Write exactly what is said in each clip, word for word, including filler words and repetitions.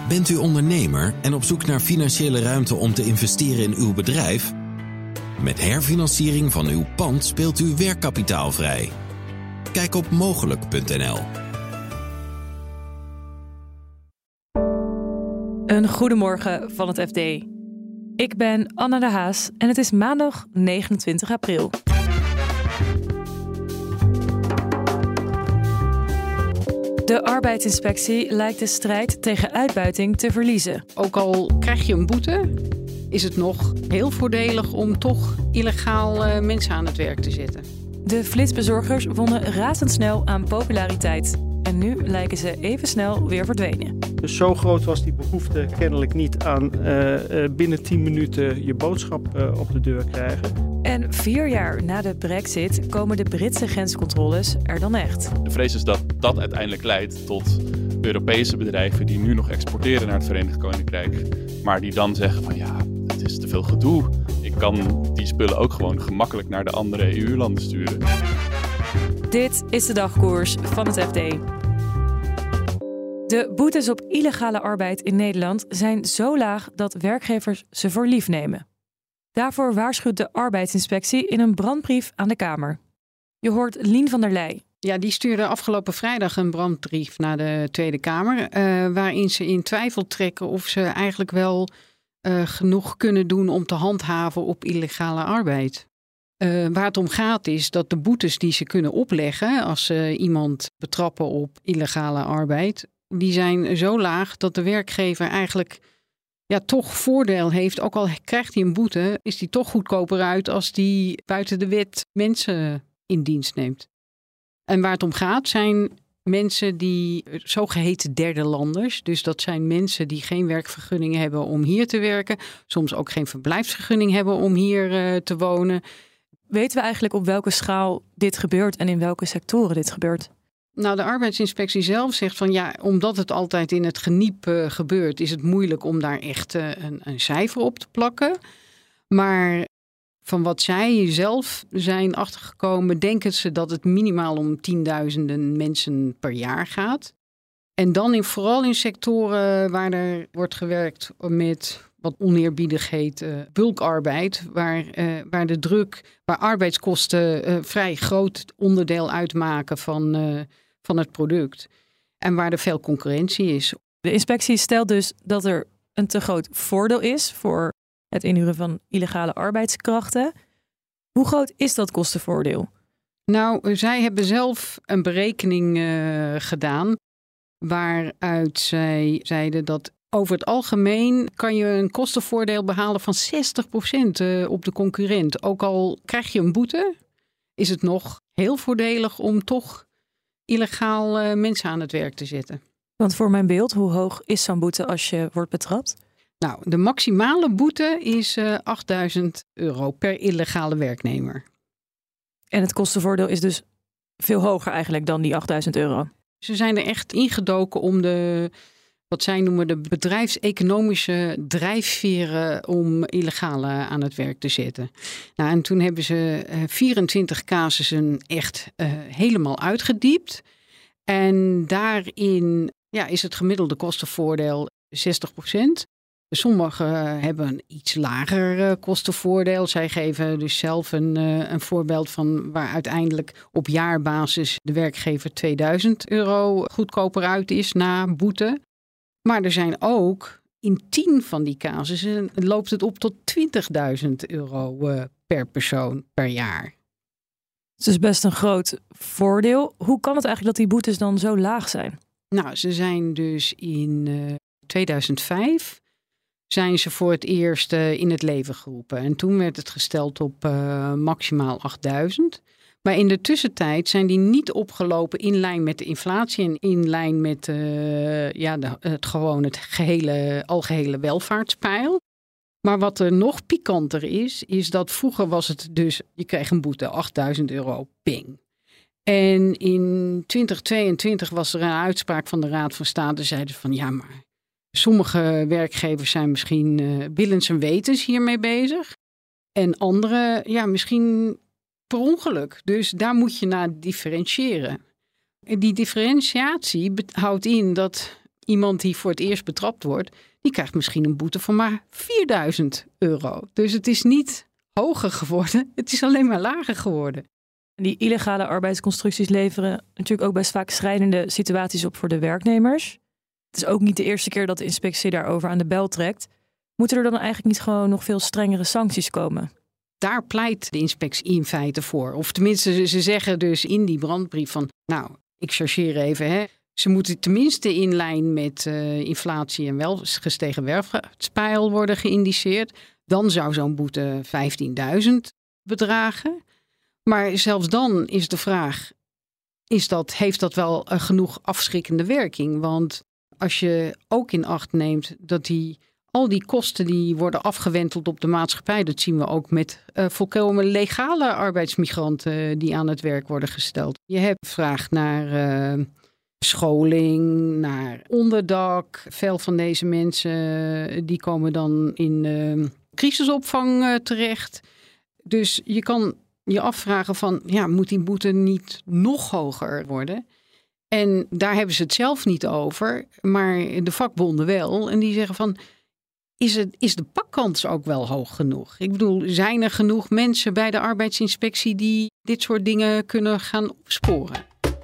Bent u ondernemer en op zoek naar financiële ruimte om te investeren in uw bedrijf? Met herfinanciering van uw pand speelt u werkkapitaal vrij. Kijk op mogelijk punt n l. Een goedemorgen van het F D. Ik ben Anna de Haas en het is maandag negenentwintig april. De arbeidsinspectie lijkt de strijd tegen uitbuiting te verliezen. Ook al krijg je een boete, is het nog heel voordelig om toch illegaal uh, mensen aan het werk te zetten. De flitsbezorgers wonnen razendsnel aan populariteit. En nu lijken ze even snel weer verdwenen. Dus zo groot was die behoefte kennelijk niet aan uh, uh, binnen tien minuten je boodschap uh, op de deur krijgen. En vier jaar na de Brexit komen de Britse grenscontroles er dan echt. De vrees is dat dat uiteindelijk leidt tot Europese bedrijven die nu nog exporteren naar het Verenigd Koninkrijk. Maar die dan zeggen van ja, het is te veel gedoe. Ik kan die spullen ook gewoon gemakkelijk naar de andere E U-landen sturen. Dit is de dagkoers van het F D. De boetes op illegale arbeid in Nederland zijn zo laag dat werkgevers ze voor lief nemen. Daarvoor waarschuwt de arbeidsinspectie in een brandbrief aan de Kamer. Je hoort Lien van der Leij. Ja, die stuurde afgelopen vrijdag een brandbrief naar de Tweede Kamer, Uh, waarin ze in twijfel trekken of ze eigenlijk wel uh, genoeg kunnen doen om te handhaven op illegale arbeid. Uh, waar het om gaat is dat de boetes die ze kunnen opleggen als ze iemand betrappen op illegale arbeid, die zijn zo laag dat de werkgever eigenlijk ja, toch voordeel heeft. Ook al krijgt hij een boete, is die toch goedkoper uit als die buiten de wet mensen in dienst neemt. En waar het om gaat zijn mensen die zogeheten derde landers. Dus dat zijn mensen die geen werkvergunning hebben om hier te werken. Soms ook geen verblijfsvergunning hebben om hier uh, te wonen. Weten we eigenlijk op welke schaal dit gebeurt en in welke sectoren dit gebeurt? Nou, de arbeidsinspectie zelf zegt van ja, omdat het altijd in het geniep uh, gebeurt, is het moeilijk om daar echt uh, een, een cijfer op te plakken. Maar van wat zij zelf zijn achtergekomen, denken ze dat het minimaal om tienduizenden mensen per jaar gaat. En dan in, vooral in sectoren waar er wordt gewerkt met wat oneerbiedig heet uh, bulkarbeid, waar, uh, waar de druk, waar arbeidskosten uh, vrij groot onderdeel uitmaken van, uh, van het product. En waar er veel concurrentie is. De inspectie stelt dus dat er een te groot voordeel is voor het inhuren van illegale arbeidskrachten. Hoe groot is dat kostenvoordeel? Nou, zij hebben zelf een berekening uh, gedaan waaruit zij zeiden dat over het algemeen kan je een kostenvoordeel behalen van zestig procent op de concurrent. Ook al krijg je een boete, is het nog heel voordelig om toch illegaal uh, mensen aan het werk te zetten. Want voor mijn beeld, hoe hoog is zo'n boete als je wordt betrapt? Nou, de maximale boete is uh, achtduizend euro per illegale werknemer. En het kostenvoordeel is dus veel hoger eigenlijk dan die achtduizend euro? Ze zijn er echt ingedoken om de, wat zij noemen de bedrijfseconomische drijfveren om illegale aan het werk te zetten. Nou, en toen hebben ze uh, vierentwintig casussen echt uh, helemaal uitgediept. En daarin ja, is het gemiddelde kostenvoordeel zestig procent. Sommigen hebben een iets lager kostenvoordeel. Zij geven dus zelf een, een voorbeeld van waar uiteindelijk op jaarbasis de werkgever tweeduizend euro goedkoper uit is na boete. Maar er zijn ook in tien van die casussen loopt het op tot twintigduizend euro per persoon per jaar. Het is best een groot voordeel. Hoe kan het eigenlijk dat die boetes dan zo laag zijn? Nou, ze zijn dus in uh, tweeduizend vijf zijn ze voor het eerst uh, in het leven geroepen. En toen werd het gesteld op uh, maximaal achtduizend. Maar in de tussentijd zijn die niet opgelopen in lijn met de inflatie en in lijn met uh, ja, de, het, gewoon het gehele, algehele welvaartspeil. Maar wat er nog pikanter is, is dat vroeger was het dus, je kreeg een boete, achtduizend euro, ping. En in twintig tweeëntwintig was er een uitspraak van de Raad van State, zeiden van ja, maar sommige werkgevers zijn misschien uh, willens en wetens hiermee bezig. En andere, ja, misschien per ongeluk. Dus daar moet je naar differentiëren. En die differentiatie houdt in dat iemand die voor het eerst betrapt wordt, die krijgt misschien een boete van maar vierduizend euro. Dus het is niet hoger geworden, het is alleen maar lager geworden. Die illegale arbeidsconstructies leveren natuurlijk ook best vaak schrijnende situaties op voor de werknemers. Het is ook niet de eerste keer dat de inspectie daarover aan de bel trekt. Moeten er dan eigenlijk niet gewoon nog veel strengere sancties komen? Daar pleit de inspectie in feite voor. Of tenminste, ze zeggen dus in die brandbrief van, nou, ik chargeer even, hè. Ze moeten tenminste in lijn met uh, inflatie en wel gestegen werfspijl worden geïndiceerd. Dan zou zo'n boete vijftienduizend bedragen. Maar zelfs dan is de vraag, is dat, heeft dat wel uh, genoeg afschrikkende werking? Want als je ook in acht neemt dat die, al die kosten die worden afgewenteld op de maatschappij, dat zien we ook met uh, volkomen legale arbeidsmigranten die aan het werk worden gesteld. Je hebt vraag naar uh, scholing, naar onderdak. Veel van deze mensen die komen dan in uh, crisisopvang uh, terecht. Dus je kan je afvragen van, ja, moet die boete niet nog hoger worden? En daar hebben ze het zelf niet over, maar de vakbonden wel. En die zeggen van, is, het, is de pakkans ook wel hoog genoeg? Ik bedoel, zijn er genoeg mensen bij de arbeidsinspectie die dit soort dingen kunnen gaan opsporen?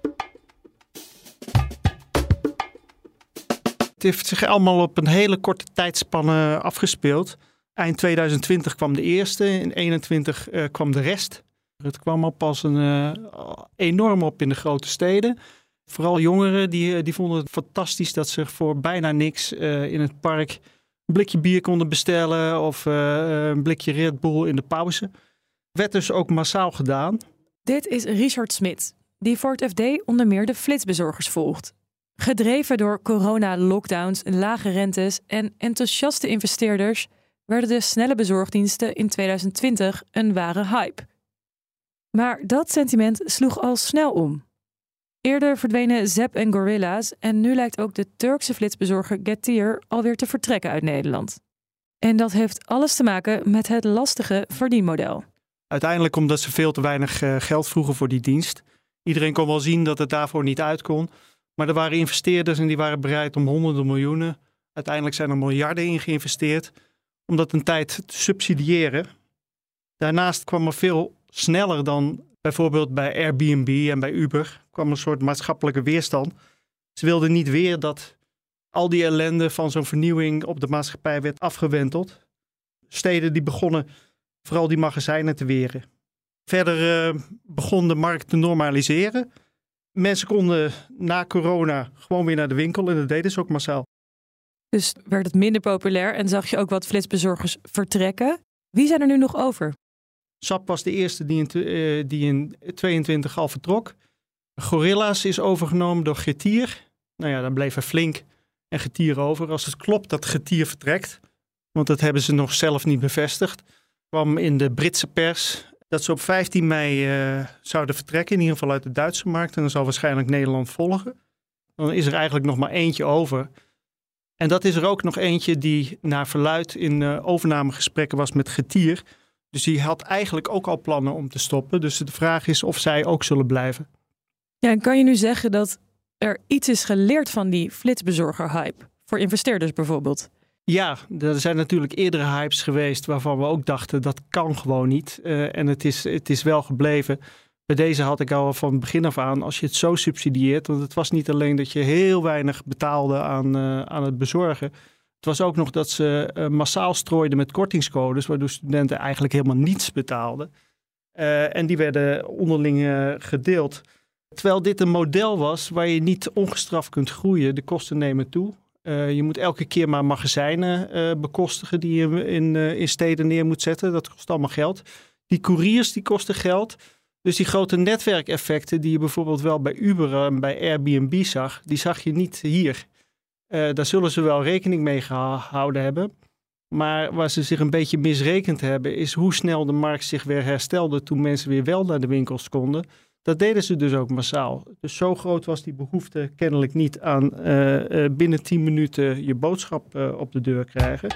Het heeft zich allemaal op een hele korte tijdspanne afgespeeld. Eind tweeduizend twintig kwam de eerste, in tweeduizend eenentwintig uh, kwam de rest. Het kwam al pas een, uh, enorm op in de grote steden. Vooral jongeren die, die vonden het fantastisch dat ze voor bijna niks uh, in het park een blikje bier konden bestellen of uh, een blikje Red Bull in de pauze. Werd dus ook massaal gedaan. Dit is Richard Smit, die voor het F D onder meer de flitsbezorgers volgt. Gedreven door corona-lockdowns, lage rentes en enthousiaste investeerders werden de snelle bezorgdiensten in tweeduizend twintig een ware hype. Maar dat sentiment sloeg al snel om. Eerder verdwenen Zep en Gorilla's en nu lijkt ook de Turkse flitsbezorger Getir alweer te vertrekken uit Nederland. En dat heeft alles te maken met het lastige verdienmodel. Uiteindelijk omdat ze veel te weinig uh, geld vroegen voor die dienst. Iedereen kon wel zien dat het daarvoor niet uit kon. Maar er waren investeerders en die waren bereid om honderden miljoenen. Uiteindelijk zijn er miljarden in geïnvesteerd om dat een tijd te subsidiëren. Daarnaast kwam er veel sneller dan bijvoorbeeld bij Airbnb en bij Uber kwam een soort maatschappelijke weerstand. Ze wilden niet weer dat al die ellende van zo'n vernieuwing op de maatschappij werd afgewenteld. Steden die begonnen vooral die magazijnen te weren. Verder uh, begon de markt te normaliseren. Mensen konden na corona gewoon weer naar de winkel en dat deden ze ook massaal. Dus werd het minder populair en zag je ook wat flitsbezorgers vertrekken. Wie zijn er nu nog over? Sap was de eerste die in, uh, die in tweeëntwintig al vertrok. Gorilla's is overgenomen door Getir. Nou ja, dan bleef er Flink en Getir over. Als het klopt dat Getir vertrekt, want dat hebben ze nog zelf niet bevestigd, kwam in de Britse pers dat ze op vijftien mei uh, zouden vertrekken, in ieder geval uit de Duitse markt. En dan zal waarschijnlijk Nederland volgen. Dan is er eigenlijk nog maar eentje over. En dat is er ook nog eentje die naar verluidt in uh, overnamegesprekken was met Getir. Dus die had eigenlijk ook al plannen om te stoppen. Dus de vraag is of zij ook zullen blijven. Ja, en kan je nu zeggen dat er iets is geleerd van die flitsbezorger-hype? Voor investeerders bijvoorbeeld? Ja, er zijn natuurlijk eerdere hypes geweest waarvan we ook dachten dat kan gewoon niet. Uh, en het is, het is wel gebleven. Bij deze had ik al van begin af aan, als je het zo subsidieert, want het was niet alleen dat je heel weinig betaalde aan, uh, aan het bezorgen. Het was ook nog dat ze uh, massaal strooiden met kortingscodes, waardoor studenten eigenlijk helemaal niets betaalden. Uh, en die werden onderling uh, gedeeld. Terwijl dit een model was waar je niet ongestraft kunt groeien. De kosten nemen toe. Uh, je moet elke keer maar magazijnen uh, bekostigen die je in, uh, in steden neer moet zetten. Dat kost allemaal geld. Die couriers die kosten geld. Dus die grote netwerkeffecten die je bijvoorbeeld wel bij Uber en bij Airbnb zag, die zag je niet hier. Uh, daar zullen ze wel rekening mee gehouden hebben. Maar waar ze zich een beetje misrekend hebben, is hoe snel de markt zich weer herstelde toen mensen weer wel naar de winkels konden. Dat deden ze dus ook massaal. Dus zo groot was die behoefte kennelijk niet aan uh, uh, binnen tien minuten je boodschap uh, op de deur krijgen.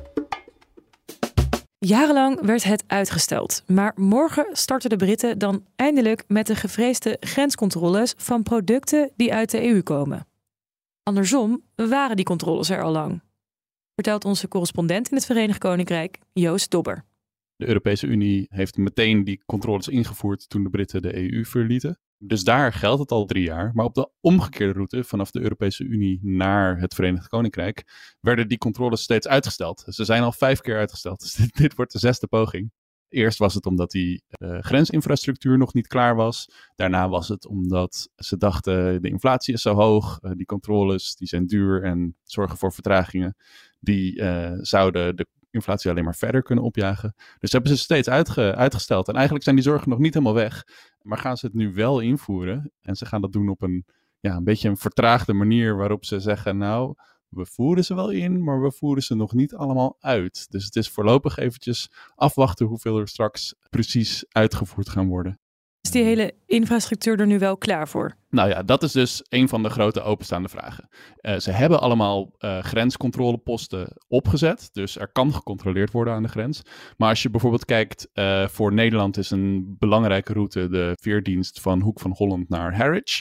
Jarenlang werd het uitgesteld. Maar morgen starten de Britten dan eindelijk met de gevreesde grenscontroles van producten die uit de E U komen. Andersom waren die controles er al lang. Vertelt onze correspondent in het Verenigd Koninkrijk, Joost Dobber. De Europese Unie heeft meteen die controles ingevoerd toen de Britten de E U verlieten. Dus daar geldt het al drie jaar. Maar op de omgekeerde route vanaf de Europese Unie naar het Verenigd Koninkrijk werden die controles steeds uitgesteld. Ze zijn al vijf keer uitgesteld. Dus dit, dit wordt de zesde poging. Eerst was het omdat die uh, grensinfrastructuur nog niet klaar was. Daarna was het omdat ze dachten de inflatie is zo hoog. Uh, die controles die zijn duur en zorgen voor vertragingen. Die uh, zouden de inflatie alleen maar verder kunnen opjagen. Dus hebben ze steeds uitge- uitgesteld. En eigenlijk zijn die zorgen nog niet helemaal weg. Maar gaan ze het nu wel invoeren. En ze gaan dat doen op een, ja, een beetje een vertraagde manier waarop ze zeggen, nou, we voeren ze wel in, maar we voeren ze nog niet allemaal uit. Dus het is voorlopig eventjes afwachten hoeveel er straks precies uitgevoerd gaan worden. Is die hele infrastructuur er nu wel klaar voor? Nou ja, dat is dus een van de grote openstaande vragen. Uh, ze hebben allemaal uh, grenscontroleposten opgezet. Dus er kan gecontroleerd worden aan de grens. Maar als je bijvoorbeeld kijkt, uh, voor Nederland is een belangrijke route de veerdienst van Hoek van Holland naar Harwich.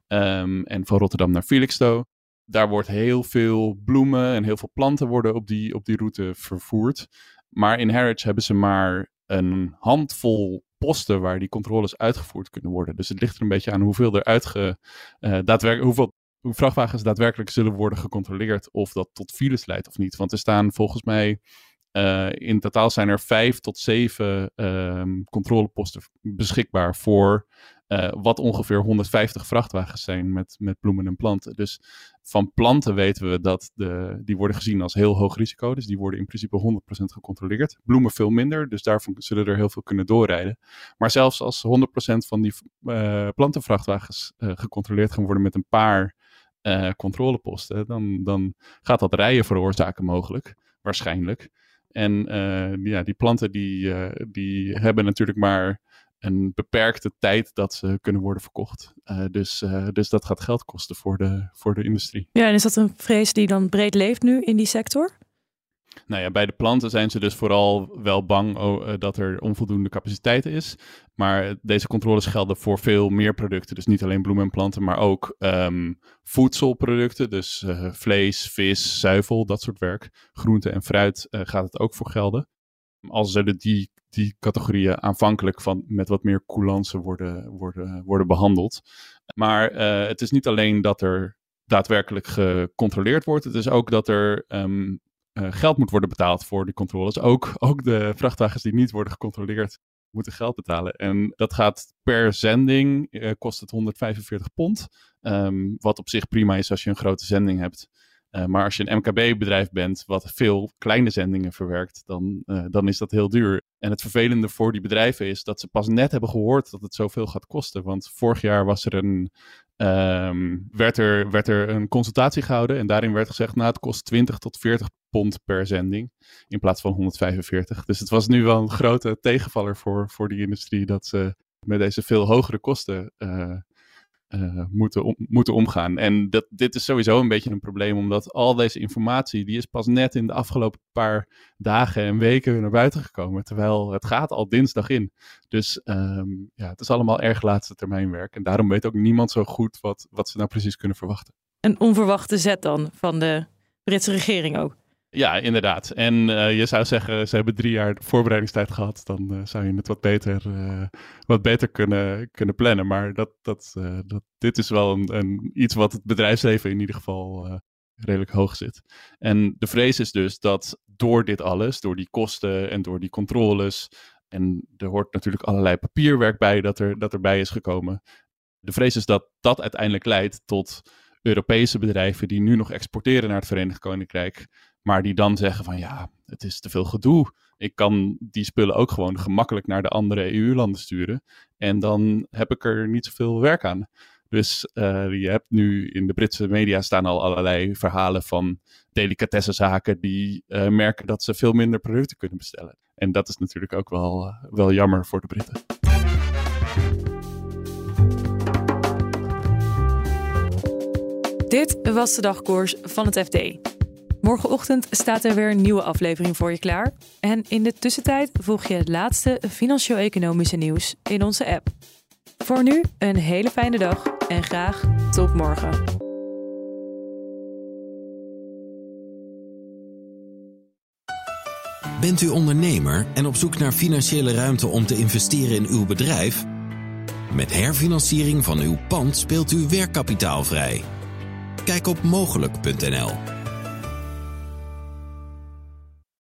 Um, en van Rotterdam naar Felixstowe. Daar wordt heel veel bloemen en heel veel planten worden op die, op die route vervoerd. Maar in Harwich hebben ze maar een handvol posten waar die controles uitgevoerd kunnen worden. Dus het ligt er een beetje aan hoeveel er uitge, uh, daadwerkelijk, hoeveel hoe vrachtwagens daadwerkelijk zullen worden gecontroleerd, of dat tot files leidt of niet. Want er staan volgens mij uh, in totaal zijn er vijf tot zeven uh, controleposten beschikbaar voor uh, wat ongeveer honderdvijftig vrachtwagens zijn met, met bloemen en planten. Dus van planten weten we dat de, die worden gezien als heel hoog risico. Dus die worden in principe honderd procent gecontroleerd. Bloemen veel minder, dus daarvan zullen er heel veel kunnen doorrijden. Maar zelfs als honderd procent van die uh, plantenvrachtwagens uh, gecontroleerd gaan worden met een paar uh, controleposten, dan, dan gaat dat rijen veroorzaken mogelijk, waarschijnlijk. En uh, ja, die planten die, uh, die hebben natuurlijk maar een beperkte tijd dat ze kunnen worden verkocht. Uh, dus, uh, dus dat gaat geld kosten voor de, voor de industrie. Ja, en is dat een vrees die dan breed leeft nu in die sector? Nou ja, bij de planten zijn ze dus vooral wel bang oh, uh, dat er onvoldoende capaciteit is. Maar deze controles gelden voor veel meer producten. Dus niet alleen bloemen en planten, maar ook um, voedselproducten. Dus uh, vlees, vis, zuivel, dat soort werk. Groente en fruit uh, gaat het ook voor gelden. Als zullen die, die categorieën aanvankelijk van, met wat meer coulance worden, worden, worden behandeld. Maar uh, het is niet alleen dat er daadwerkelijk gecontroleerd wordt. Het is ook dat er um, uh, geld moet worden betaald voor die controles. Ook, ook de vrachtwagens die niet worden gecontroleerd moeten geld betalen. En dat gaat per zending, uh, kost het honderdvijfenveertig pond. Um, wat op zich prima is als je een grote zending hebt. Uh, maar als je een M K B-bedrijf bent wat veel kleine zendingen verwerkt, dan, uh, dan is dat heel duur. En het vervelende voor die bedrijven is dat ze pas net hebben gehoord dat het zoveel gaat kosten. Want vorig jaar was er een, um, werd, er, werd er een consultatie gehouden en daarin werd gezegd, nou het kost twintig tot veertig pond per zending in plaats van honderdvijfenveertig. Dus het was nu wel een grote tegenvaller voor, voor die industrie dat ze met deze veel hogere kosten uh, Uh, moeten, om, moeten omgaan. En dat, dit is sowieso een beetje een probleem, omdat al deze informatie, die is pas net in de afgelopen paar dagen en weken naar buiten gekomen, terwijl het gaat al dinsdag in. Dus um, ja, het is allemaal erg laatste termijn werk. En daarom weet ook niemand zo goed wat, wat ze nou precies kunnen verwachten. Een onverwachte zet dan van de Britse regering ook. Ja, inderdaad. En uh, je zou zeggen, ze hebben drie jaar voorbereidingstijd gehad. Dan uh, zou je het wat beter, uh, wat beter kunnen, kunnen plannen. Maar dat, dat, uh, dat, dit is wel een, een, iets wat het bedrijfsleven in ieder geval uh, redelijk hoog zit. En de vrees is dus dat door dit alles, door die kosten en door die controles, en er hoort natuurlijk allerlei papierwerk bij dat, er, dat erbij is gekomen. De vrees is dat dat uiteindelijk leidt tot Europese bedrijven die nu nog exporteren naar het Verenigd Koninkrijk, maar die dan zeggen van ja, het is te veel gedoe. Ik kan die spullen ook gewoon gemakkelijk naar de andere E U-landen sturen. En dan heb ik er niet zoveel werk aan. Dus uh, je hebt nu in de Britse media staan al allerlei verhalen van delicatessenzaken die uh, merken dat ze veel minder producten kunnen bestellen. En dat is natuurlijk ook wel, uh, wel jammer voor de Britten. Dit was de dagkoers van het F D. Morgenochtend staat er weer een nieuwe aflevering voor je klaar. En in de tussentijd volg je het laatste financieel-economische nieuws in onze app. Voor nu een hele fijne dag en graag tot morgen. Bent u ondernemer en op zoek naar financiële ruimte om te investeren in uw bedrijf? Met herfinanciering van uw pand speelt u werkkapitaal vrij. Kijk op mogelijk punt n l.